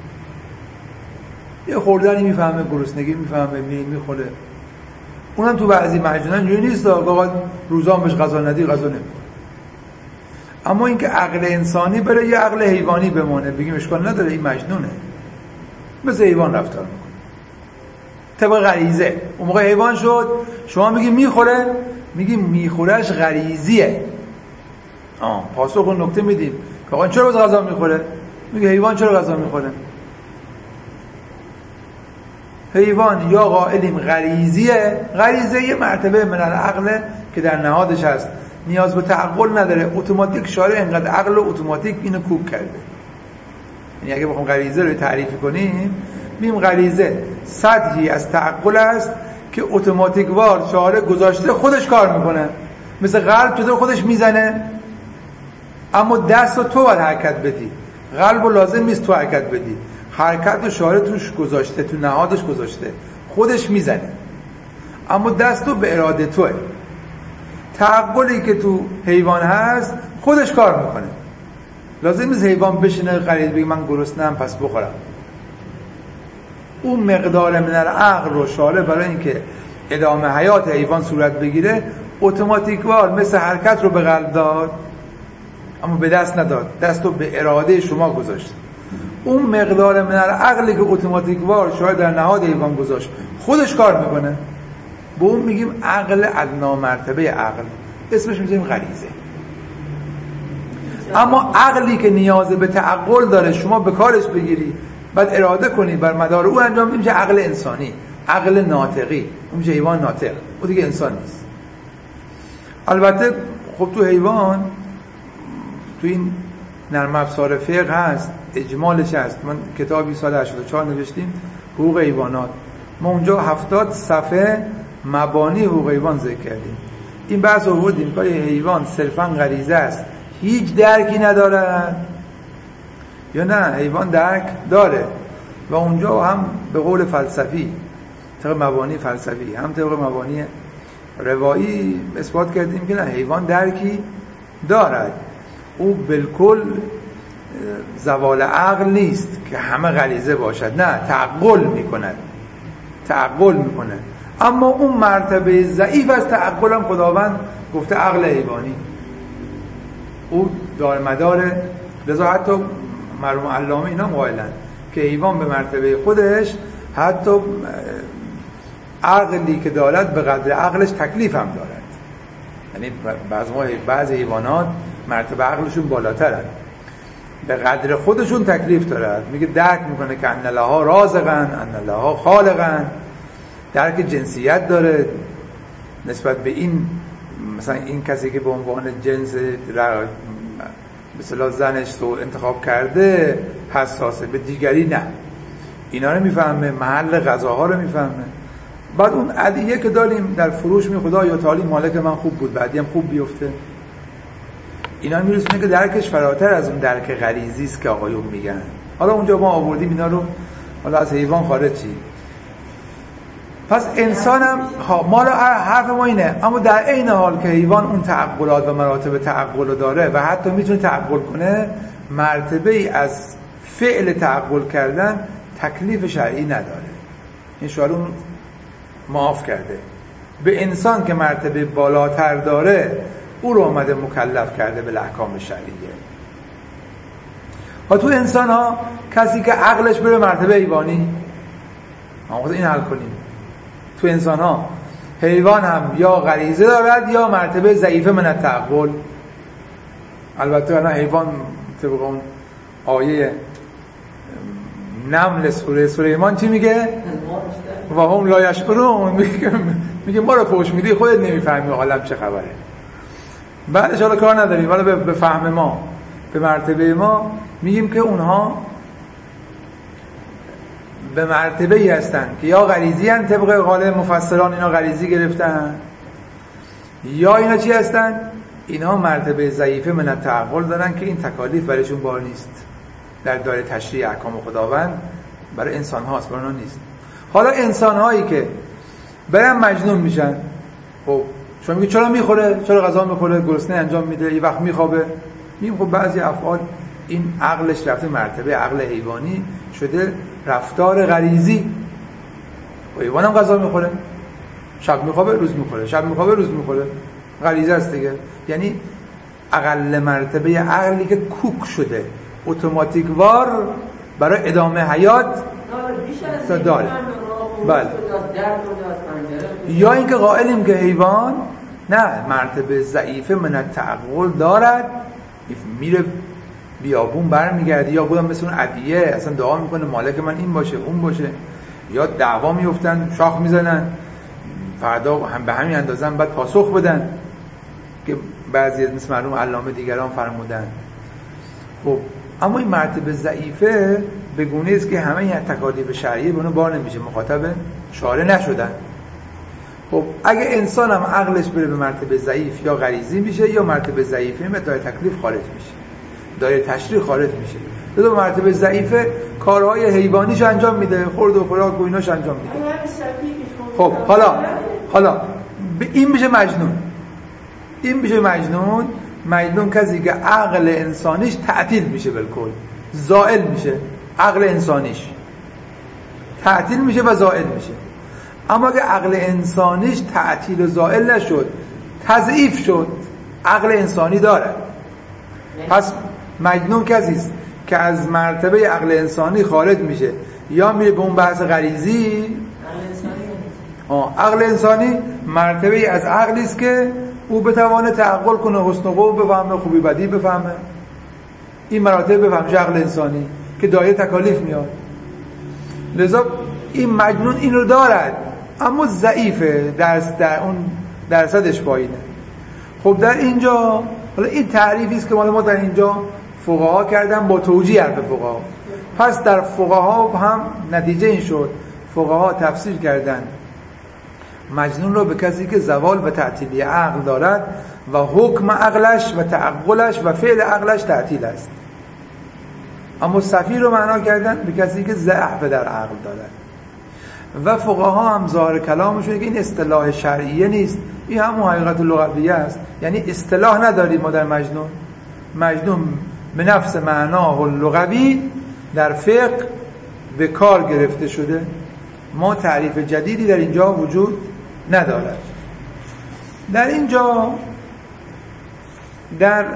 [SPEAKER 2] یه خوردنی میفهمه، گرسنگی میفهمه، میخوره. اونم تو بعضی مجنون اینجوری نیست، واقعا روزا بهش غذا ندی غذا نمیخوره. اما اینکه عقل انسانی بره یه عقل حیوانی بمانه، بگیم اشکال نداره این مجنونه، مثل حیوان رفتار میکنه طبق غریزه. اون موقع حیوان شد، شما میگی میخوره، میگی میخورش غریزیه. پاسخ اون نکته میدیم که آقا چرا غذا میخوره؟ میگه حیوان چرا غذا میخوره؟ حیوان یا قائلیم غریزیه. غریزه یه مرتبه من العقل که در نهادش هست، نیاز به تعقل نداره. اتوماتیک شارع اینقدر عقل و اتوماتیک اینو کوب کرده. یعنی اگه بخوام غریزه رو تعریف کنیم، میگیم غریزه سطحی از تعقل است که اتوماتیک وار شارع گذاشته خودش کار میکنه. مثل قلب چطور خودش میزنه، اما دست رو تو باید حرکت بدی. قلب رو لازم نیست تو حرکت بدی. حرکت رو شارع توش گذاشته، تو نهادش گذاشته، خودش میزنه، اما دست رو به اراده توه. تعقلی که تو حیوان هست خودش کار میکنه. لازم نیست حیوان بشینه غریزه بگه من گرسنه‌ام پس بخورم. اون مقدار من العقل رو شارع برای اینکه ادامه حیات حیوان صورت بگیره اتوماتیک وار مثل حرکت رو به قلب داد، اما به دست نداد، دست رو به اراده شما گذاشت. اون مقدار من العقلی که اتوماتیک وار شاید در نهاد حیوان گذاشت خودش کار میکنه، به اون میگیم عقل ادنا مرتبه عقل، اسمش میذاریم غریزه. اما عقلی که نیاز به تعقل داره شما به کارش بگیری بعد اراده کنی بر مدار او انجام بدی، میشه عقل انسانی، عقل ناطقی. اون میشه حیوان ناطق، اون دیگه انسان نیست. البته خب تو حیوان تو این نرم افزار فقه هست، اجمالش هست. من کتابی سال 84 نوشتیم حقوق حیوانات، ما اونجا 70 صفحه مبانی حقوق حیوان ذکر کردیم. این بحث آوردیم که حیوان صرفا غریزه است، هیچ درکی نداره یا نه حیوان درک داره. و اونجا هم به قول فلسفی، طبق مبانی فلسفی، هم طبق مبانی روایی اثبات کردیم که نه حیوان درکی دارد. او بالکل زوال عقل نیست که همه غریزه باشد، نه تعقل میکند، تعقل میکنه. اما اون مرتبه ضعیف از تعقل هم خداوند گفته عقل حیوانی، او دارمداره. لذا حتی مرحوم علامه اینا قائلن که حیوان به مرتبه خودش حتی عقلی که دارد به قدر عقلش تکلیف هم دارد. یعنی بعض حیوانات مرتبه عقلشون بالاترن، به قدر خودشون تکلیف دارد. میگه درک میکنه که ان لها رازقن ان لها خالقن، درک جنسیت داره نسبت به این، مثلا این کسی که به عنوان جنس مثلا زنش رو انتخاب کرده حساسه، به دیگری نه. اینا رو میفهمه، محل غذاها رو میفهمه. بعد اون ادعیه که داریم در فروش می خدا یا تعالی مالک من خوب بود بعدی هم خوب بیفته، اینا میرسونه که درکش فراتر از اون درک غریزی است که آقایون میگن. حالا اونجا ما آوردیم اینا رو، حالا از حیوان خارج چی؟ پس انسان هم ما رو حرف ما اینه، اما در عین حال که حیوان اون تعقلات و مراتب تعقل رو داره و حتی میتونه تعقل کنه، مرتبه ای از فعل تعقل کردن تکلیف شرعی نداره. این شعار اون معاف کرده. به انسان که مرتبه بالاتر داره او رو اومده مکلف کرده به احکام شرعیه. و تو انسان ها کسی که عقلش بره مرتبه حیوانی، ما این حل کنیم. تو انسان ها حیوان هم یا غریزه دارد یا مرتبه ضعیفه من التعقل. البته الان حیوان طبق اون آیه نمل سوره سلیمان چی میگه؟ و هم لا یشعرون، میگه ما رو فحش میدی خودت نمیفهمی عالم چه خبره. بعدش حالا کار نداریم، حالا به فهم ما، به مرتبه ما میگیم که اونها به مرتبه ای هستن که یا غریزی هستن، طبق قول مفسران اینا غریزی گرفتن، یا اینا چی هستن؟ اینا مرتبه ضعیفه من التعقل دارن که این تکالیف برایشون بار نیست در دایره تشریع احکام خداوند، برای انسان هاست، برای اونا نیست. حالا انسان هایی که برن مجنون میشن، خب شما میگید چرا میخوره؟ چرا غذا میخوره؟ گرسنه انجام میده، یه وقت میخوابه. میگیم خب بعضی افعال این عقلش رفته مرتبه عقل حیوانی شده رفتار غریزی. حیوان هم غذا میخوره، شب میخوابه روز میخوره، شب میخوابه روز میخوره، غریزه است دیگه. یعنی اقل مرتبه عقلی که کوک شده اتوماتیک وار برای ادامه حیات داره. بله. یا اینکه قائلیم که حیوان نه مرتبه ضعیفه من التعقل دارد، میره بیابون برمیگرده، یا بودم مثل اون عدیه اصلا دعا میکنه مالک من این باشه اون باشه، یا دعوا میفتن شاخ میزنن فردا هم به همین اندازن بعد پاسخ بدن که بعضی از مثل مرحوم علامه دیگران فرمودن. خب اما این مرتبه ضعیفه به گونه است که همه این تکالیف شرعی به اونو بار نمیشه، مخاطب شارع نشدن. خب اگه انسان هم عقلش بره به مرتبه ضعیف، یا غریزی میشه یا مرتبه ضعیفه به دایره تکلیف خارج میشه، دایره تشریع خارج میشه. دو مرتبه ضعیفه کارهای حیوانیش انجام میده، خورد و خوراک و ایناش انجام میده. خب حالا این میشه مجنون. این میشه مجنون. مجنون کسی که عقل انسانیش تعطیل میشه، بالکل زائل میشه، عقل انسانیش تعطیل میشه و زائل میشه. اما اگه عقل انسانیش تعطیل و زائل نشد، تضعیف شد، عقل انسانی داره، پس مجنون کسی است که از مرتبه عقل انسانی خارج میشه، یا میره به اون بحث غریزی. عقل انسانی مرتبه از عقلی است که او بتوانه تعقل کنه، حسن و قبح بفهمه، خوبی بدی بفهمه، این مراتب بفهمه، عقل انسانی که دایره تکالیف میاد. لذا این مجنون این رو دارد اما ضعیفه، در اون درصدش پایینه. خب در اینجا حالا این تعریفی است که ما در اینجا فقها کردن با توجیه حرف فقها. پس در فقها هم نتیجه این شد، فقها تفسیر کردن مجنون رو به کسی که زوال و تعطیلی عقل دارد و حکم عقلش و تعقلش و فعل عقلش تعطیل است. اما سفیر رو معنا کردن به کسی که ضعف در عقل دارد. و فقها هم ظاهر کلامشون که این اصطلاح شرعیه نیست، این هم حقیقت لغویه است. یعنی اصطلاح نداریم ما در مجنون. مجنون به نفس معناه لغوی در فقه به کار گرفته شده، ما تعریف جدیدی در اینجا وجود ندارد. در اینجا در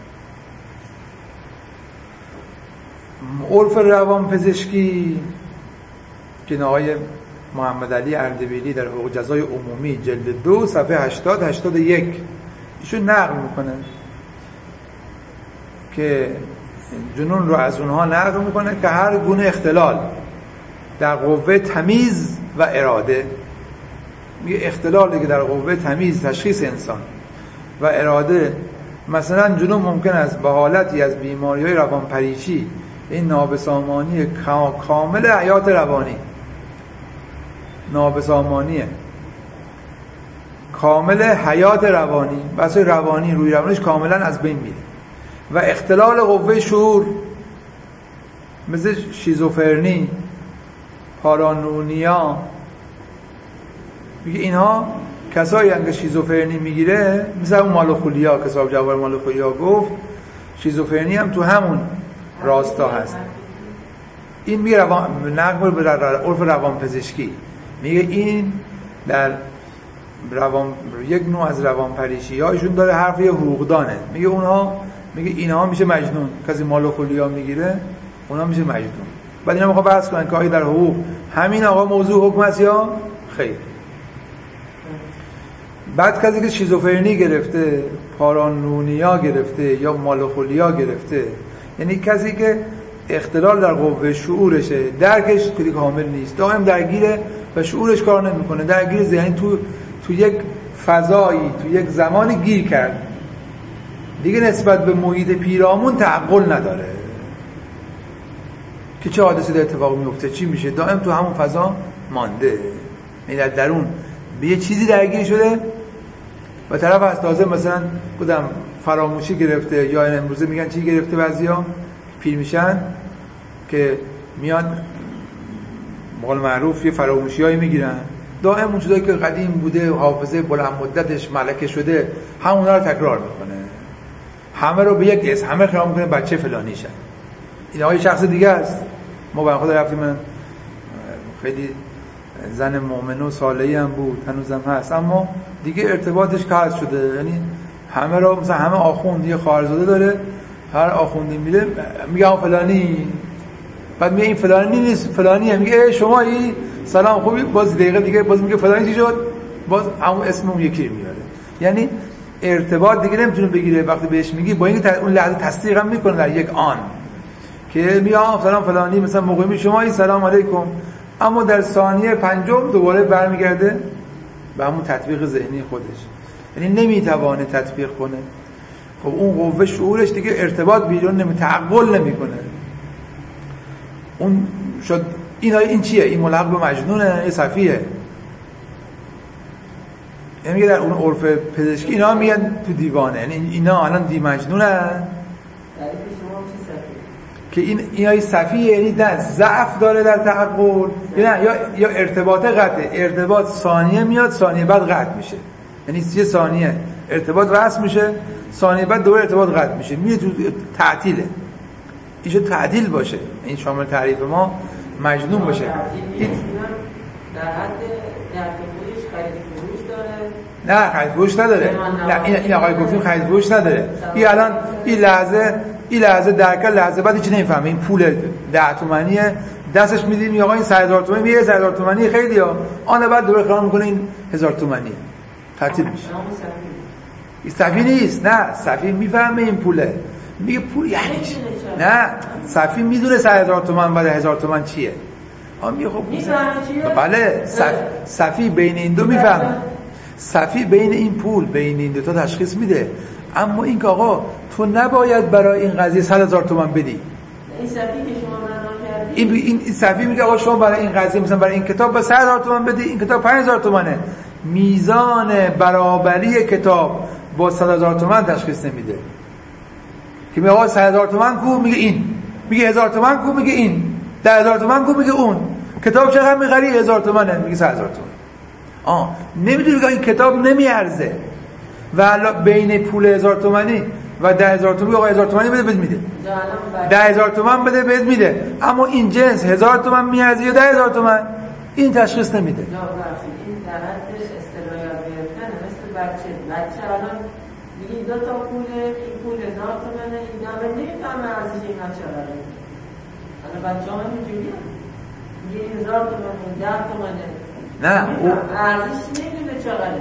[SPEAKER 2] عرف روانپزشکی که آقای محمد علی اردبیلی در حقوق جزای عمومی جلد 2 صفحه 80-81 ایشون نقل میکنه که جنون رو از اونها نقل میکنه که هر گونه اختلال در قوه تمیز و اراده، میگه اختلالی که در قوه تمیز تشخیص انسان و اراده، مثلا جنون ممکن است به حالتی از بیماری‌های روانپریشی، این نابسامانی کامل حیات روانی، نابسامانی کامل حیات روانی، بس روانی روی روانش کاملا از بین میره. و اختلال قوه شعور مثل شیزوفرنی، پارانونیا، میگه اینها کسایی که شیزوفرنی میگیره مثل اون مالوخولیا که صاحب جوار مالوخولیا گفت، شیزوفرنی هم تو همون راستا هست. این میگه نقل به عرف روانپزشکی میگه این در یک نوع از روانپریشی ها ایشون داره حرف یه حقوقدانه، میگه اونها، میگه اینها میشه مجنون، کسی مالوخولیا میگیره اونها میشه مجنون. بعد اینا میخوام بحث کنن که آیا در حقوق همین آقا موضوع حکم است یا خیر. بعد کسی که شیزوفرنی گرفته، پارانونیا گرفته یا مالوخولیا گرفته، یعنی کسی که اختلال در قوه شعورشه، درکش کلی کامل نیست، دائم درگیره و شعورش کار نمیکنه، درگیر ذهنی تو یک فضایی، تو یک زمانی گیر کرد، دیگه نسبت به محیط پیرامون تعقل نداره که چه حادثه در اتفاق میفته، چی میشه، دائم تو همون فضا مانده، یعنی در درون به یه چیزی درگیر شده و طرف از تازه مثلا بودم فراموشی گرفته، یا این امروزه میگن چی گرفته، بعضیا پیر میشن که میان بقول معروف یه فراموشیایی میگیرن، دائم اون چیزایی که قدیم بوده حافظه بلند مدتش ملکه شده همونا رو تکرار میکنه، همه رو به یک اسم، همه خیال میکنه بچه فلانی شد. این آقای شخص دیگه است. ما با خود رفتیم، من خیلی زن مؤمنه و صالحی هم بود، هنوزم هست، اما دیگه ارتباطش قطع شده، یعنی همه رو مثلا همه آخوند یه خواهرزاده داره، هر آخوندی میره میگه فلانی، بعد میگه این فلانی نیست، فلانیه، میگه شمایی، سلام خوبی، باز دقیقه دیگه باز میگه فلانی چی شد، باز همون اسم اون یکی میاره. یعنی ارتباط دیگه نمیتونه بگیره وقتی بهش میگی، با اینکه اون لحظه تصدیق هم میکنه در یک آن که میگه سلام فلانی، مثلا مقیمی شمایی، سلام علیکم، اما در ثانیه پنجم دوباره برمیگرده به همون تطبیق ذهنی خودش، یعنی نمیتوانه تطبیق کنه. خب اون قوه شعورش دیگه ارتباط بیرون تعقل نمیکنه. اون شد این چیه؟ این ملحق به مجنونه، یه سفیه. یعنی در اون عرف پزشکی اینا میگن تو دیوانه، یعنی اینا الان دی مجنونن که این سفیه، یعنی در ضعف داره در تعقل، یا ارتباط قطعه، ارتباط ثانیه میاد، ثانیه بعد قطع میشه، یعنی 3 ثانیه ارتباط رسم میشه، ثانیه بعد دوباره ارتباط قطع میشه، میره تو تعطیله. اینجا تعدیل باشه، این شامل تعریف ما مجنون باشه. این
[SPEAKER 3] در حد درک خودش خرید فروش داره؟
[SPEAKER 2] نه خرید فروش نداره. نه این آقای گفتیم خرید فروش نداره. این الان این لحظه درک، لحظه بعد هیچ نمیفهمه. این پول 10 تومانیه دستش میدیم، آقا این 100,000 تومانی، میگه 100,000 تومانی خیلی ها، آن بعد دوباره خیال میکنه این 1000 تومانی تعطیل میشه. این صفی نیست، نه صفی میفهمه این پوله، میگه پول یعنی چی؟ نه صفی میدونه 100,000 تومان بعد 1000 تومان چیه. میگه خب بله صفی بین این دو میفهمه، صفی بین این پول بین این دو تا تشخیص میده، اما این که آقا تو نباید برای این قضیه 100,000 تومان بدی.
[SPEAKER 3] این صفی که شما معنا کردید،
[SPEAKER 2] این صفی میگه آقا شما برای این قضیه مثلا برای این کتاب با 100,000 تومان بدی، این کتاب 5,000 تومانه. میزان برابری کتاب با 100,000 تومان تشخیص نمیده. که میگه آقا 100,000 تومان کو، میگه این، میگه 1000 تومان کو، میگه این، 10,000 تومان کو، میگه اون. کتاب چقدر میخری؟ 1000 تومانه، میگه 100,000 تومان. نمیدونی که این کتاب نمیارزه و بین پول 1000 تومانی و 10,000 تومانی آقا 1000 تومانی بده بهت میده، 10,000 تومان بده بهت میده، اما این جنس 1000 تومان میارزه یا 10,000 تومان، این تشخیص نمیده.
[SPEAKER 3] این در حد اصطلاحات گرفتن مثل بچه الان میگه 2 تا پوله، این پول 1000 تومانه، این دامه نمیفهمه ارزش این چقدره. الان بچه‌ها اینجوریه، میگه 1000 تومانه، 10 تومانه،
[SPEAKER 2] نه
[SPEAKER 3] ارزش نمیدونه چقدره.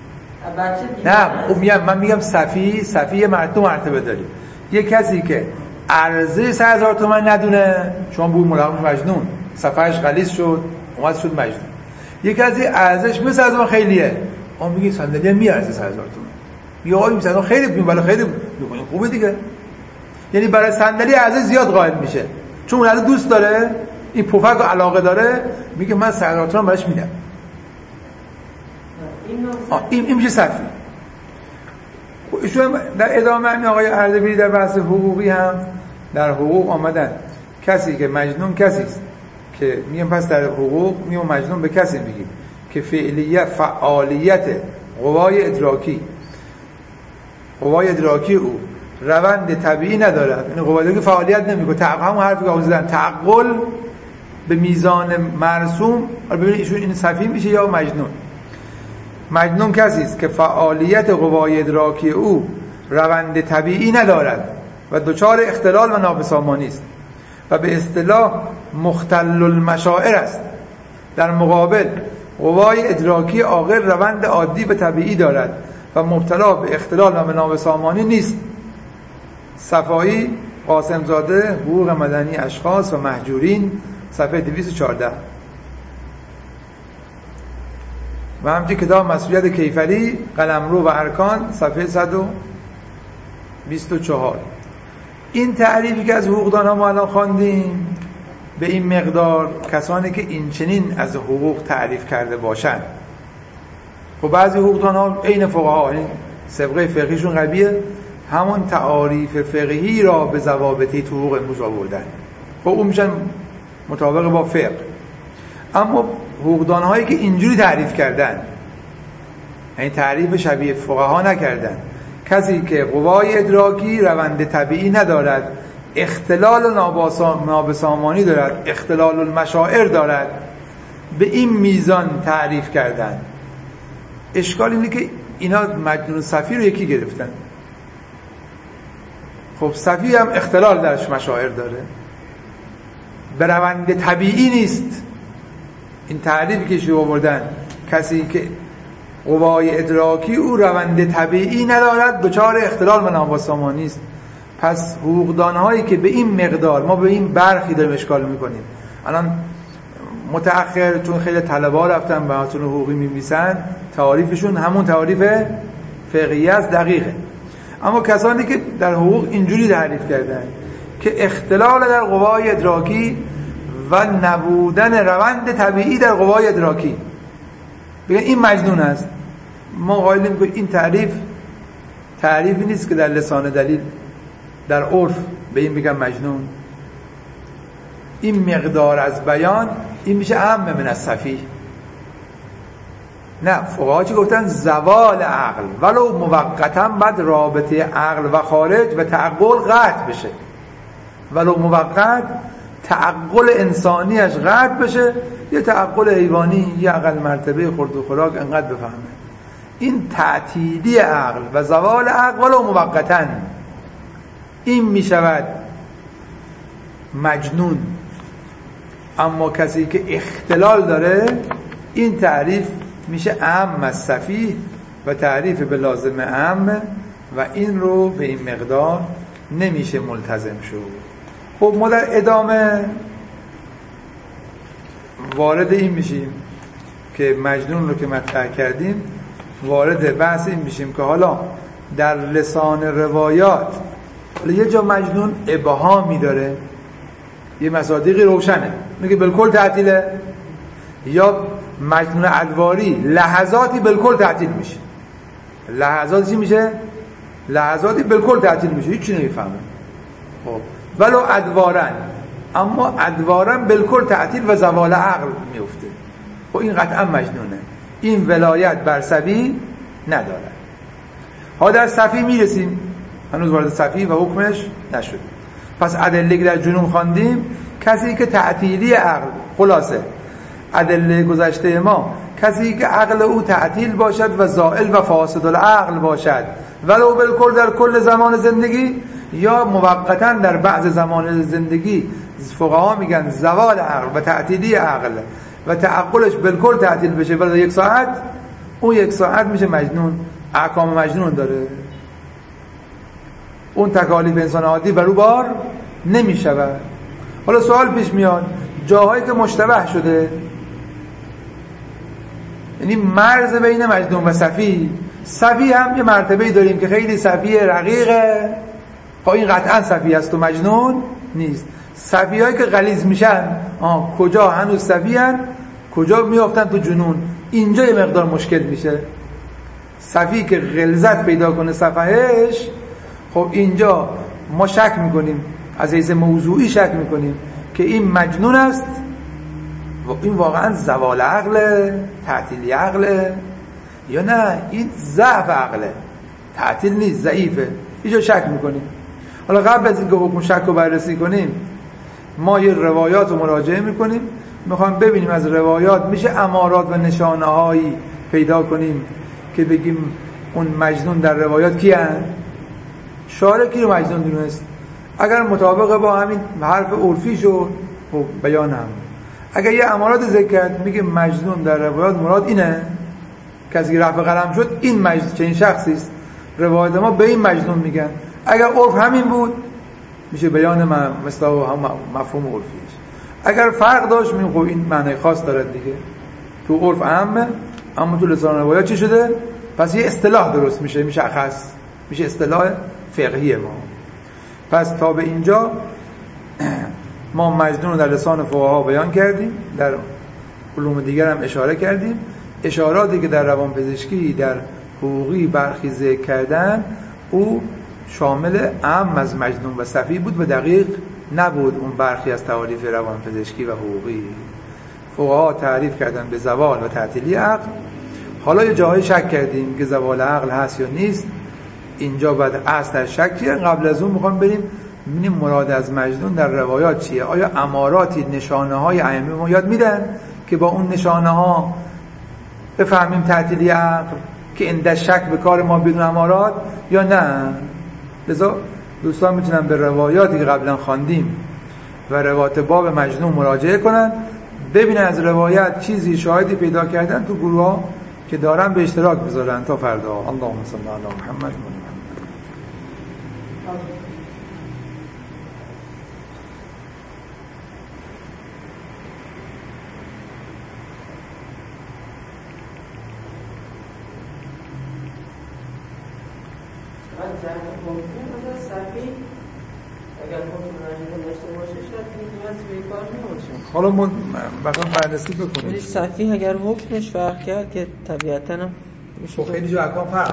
[SPEAKER 2] نه من میگم صفی یه مرتبه داریم. یه کسی که ارزش 100,000 تومان ندونه، چون بود ملحق مجنون، صفحه‌اش غلیظ شد، اومد شد مجنون. یه کسی ارزش مثل از ما خیلیه، اون میگه صندلی میارزه 100,000 تومان، میگه آقا این صندلی خیلی بود، ولی خیلی میگه خوبه دیگه. یعنی برای صندلی ارزش زیاد قائل میشه، چون اون دوست داره، این پفک و علاقه داره، میگه من 100,000 تومان براش میدم. این میشه صفی. ایشون در ادامه همین آقای اردبیلی در بحث حقوقی هم در حقوق آمدن کسی که مجنون کسی است که میگم پس در حقوق میگم مجنون به کسی میگیم که فعالیت قوای ادراکی او روند طبیعی ندارد، یعنی قوای ادراکی فعالیت نمیکنه. همون حرفی که آوردن تعقل به میزان مرسوم. ببینید ایشون این سفیه میشه یا مجنون. مجنون کسی است که فعالیت قوای ادراکی او روند طبیعی ندارد و دچار اختلال و نابسامانی است و به اصطلاح مختل المشاعر است. در مقابل قوای ادراکی عاقل روند عادی و طبیعی دارد و مبتلا به اختلال و نابسامانی نیست. صفایی، قاسمزاده، حقوق مدنی اشخاص و محجورین، صفحه 214. و همچنین کتاب مسئولیت کیفری، قلمرو و ارکان، صفحه 124. این تعریفی که از حقوقدان ها ما الان خواندیم به این مقدار کسانی که این چنین از حقوق تعریف کرده باشند. خب بعضی حقوقدان ها عین فقها، این سابقه فقهیشون قویه، همون تعاریف فقهی را به ضوابطی تو حقوق امروز آوردن. خب اون میشن مطابق با فقه. اما حقوقدان هایی که اینجوری تعریف کردن، یعنی تعریف شبیه فقها نکردن، کسی که قوای ادراکی روند طبیعی ندارد، اختلال و نابسامانی دارد، اختلال المشاعر دارد، به این میزان تعریف کردن. اشکال اینه که اینا مجنون صفی رو یکی گرفتن. خب صفی هم اختلال درش مشاعر داره، به روند طبیعی نیست. این تعریفی که شما آوردن، کسی که قوای ادراکی او روند طبیعی ندارد دچار اختلال و نابسامانی است. پس حقوقدان‌هایی که به این مقدار، ما به این برخی داریم اشکال میکنیم. الان متأخر چون خیلی طلبه‌ها رفتن به متون حقوقی می‌نویسن، تعریفشون همون تعریف فقهی است، دقیقه. اما کسانی که در حقوق اینجوری تعریف کردن که اختلال در قوای ادراکی و نبودن روند طبیعی در قوای ادراکی، بگن این مجنون است. ما قائلیم که این تعریفی نیست که در لسان دلیل در عرف به این بگن مجنون. این مقدار از بیان این میشه اهم من الصفی. نه، فقها چی گفتن؟ زوال عقل ولو موقتا، بعد رابطه عقل و خارج و تعقل قطع بشه. ولو موقت تعقل انسانیش قطع بشه، یه تعقل حیوانی یه اقل مرتبه خورد و خوراک انقدر بفهمه. این تعطیلی عقل و زوال عقل ولو موقتا، این میشود مجنون. اما کسی که اختلال داره، این تعریف میشه اهم از صفیح و تعریف به لازم اهم و این رو به این مقدار نمیشه ملتزم شد. خب ما در ادامه وارد این میشیم که مجنون رو که مطرح کردیم، وارد بحث این میشیم که حالا در لسان روایات یه جا مجنون ابهامی داره، یه مصادیقی روشنه، میگه بالکل تعطیله، یا مجنون ادواری لحظاتی بالکل تعطیل میشه. لحظاتی چی میشه؟ لحظاتی بالکل تعطیل میشه، هیچی نمیفهمه. خب ولو ادوارن، اما ادوارن بالکل تعطیل و زوال عقل میفته. خب این قطعا مجنونه، این ولایت بر صفی نداره. ها در صفی میرسیم، هنوز وارد صفی و حکمش نشد. پس ادله که در جنون خواندیم، کسی که تعطیلی عقل، خلاصه ادله گذشته ما، کسی که عقل او تعطیل باشد و زائل و فاسد العقل باشد، ولو بالکل در کل زمان زندگی یا موقتا در بعض زمان زندگی، فقها میگن زوال عقل و تعطیلی عقل و تعقلش بالکل تعطیل بشه ولی 1 ساعت، اون 1 ساعت میشه مجنون، احکام مجنون داره. اون تکالیف انسان عادی بر او بار نمیشود. حالا سوال پیش میاد، جاهایی که مشتبه شده، یعنی مرز بین مجنون و صفی هم یه مرتبه‌ای داریم که خیلی صفی رقیقه، خب این قطعا صفی است و مجنون نیست. صفی‌هایی که غلیظ میشن، کجا هنوز صفی هن، کجا میافتن تو جنون، اینجا یه مقدار مشکل میشه. صفی که غلظت پیدا کنه صفحهش، خب اینجا ما شک میکنیم، از حیث موضوعی شک میکنیم که این مجنون است و این واقعا زوال عقله، تعطیلی عقله، یا نه این ضعف عقله، تعطیل نیست، ضعیفه. اینجا شک میکنیم. حالا قبل از اینکه حکم شک رو بررسی کنیم، ما یه روایات رو مراجعه میکنیم، میخوام ببینیم از روایات میشه امارات و نشانه هایی پیدا کنیم که بگیم اون مجنون در روایات کی هست؟ شارع کی رو مجنون دونست؟ اگر مطابق با همین حرف عرفی شد خب بیان هم. اگر یه امارات ذکر کرد میگه مجنون در روایات مراد اینه، کسی که رفع قلم شد این مجنون چنین شخصی است، روایات ما به این مجنون میگن. اگر عرف همین بود میشه بیان مثل هم مفهوم عرفیش. اگر فرق داشت میگه خب این معنی خاص داره دیگه، تو عرف عامه اما تو لسان روایات چی شده؟ پس یه اصطلاح درست میشه، میشه اخص، میشه اصطلاح فقهی ما. پس تا به اینجا ما مجنون رو در لسان فقها بیان کردیم، در علوم دیگر هم اشاره کردیم. اشاراتی که در روانپزشکی، در حقوقی برخی ذکر کردن، او شامل عام از مجنون و صفی بود و دقیق نبود اون برخی از تعاریف روانپزشکی و حقوقی. فقها تعریف کردن به زوال و تعطیلی عقل. حالا یه جاهای شک کردیم که زوال عقل هست یا نیست، اینجا بعد اصل شکیه. قبل از اون میخوام بریم ببینیم مراد از مجنون در روایات چیه. آیا اماراتی، نشانه های ائمه ما یاد میدن که با اون نشانه ها بفهمیم تعطیلی عقل که این شک به کار ما بدون امارات، یا نه؟ لذا دوستان میتونن به روایاتی که قبلا خواندیم و روایات باب مجنون مراجعه کنن، ببینن از روایت چیزی شاهدی پیدا کردن تو گروه ها که دارن به اشتراک بذارن تا فردا. اللهم صل علی محمد. حالا ما بخوام بررسی بکنیم
[SPEAKER 3] صفی اگر حکمش فرق کرد که طبیعتاً هم
[SPEAKER 2] خیلی جا احکام فرق